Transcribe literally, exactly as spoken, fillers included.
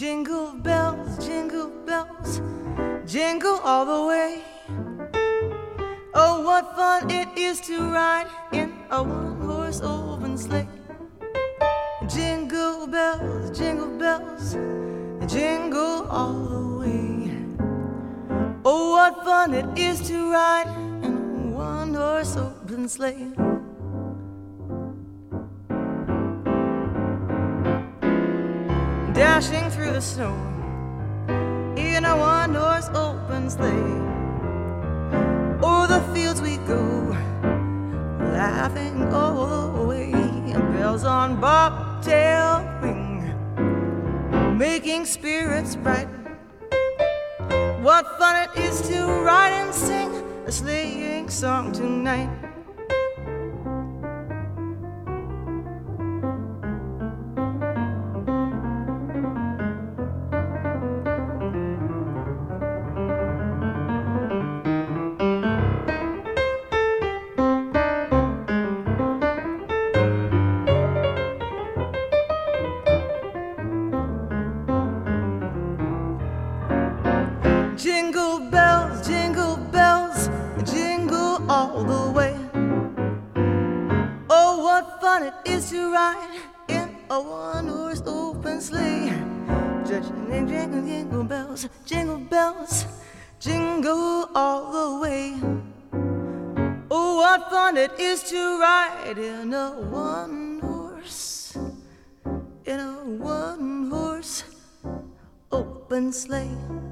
Jingle bells, jingle bells, jingle all the way. Oh, what fun it is to ride in a one-horse open sleigh. Jingle bells, jingle bells, jingle all the way. Oh, what fun it is to ride in a one-horse open sleigh. Dashing through the snow in a one-horse open sleigh. O'er the fields we go, laughing all the way. Bells on bobtail ring, making spirits bright. What fun it is to ride and sing a sleighing song tonight. Jingle bells, jingle bells, jingle all the way. Oh, what fun it is to ride in a one-horse open sleigh. Jingle, jingle, jingle bells, jingle bells, jingle all the way. Oh, what fun it is to ride in a one-horse, in a one-horse open sleigh.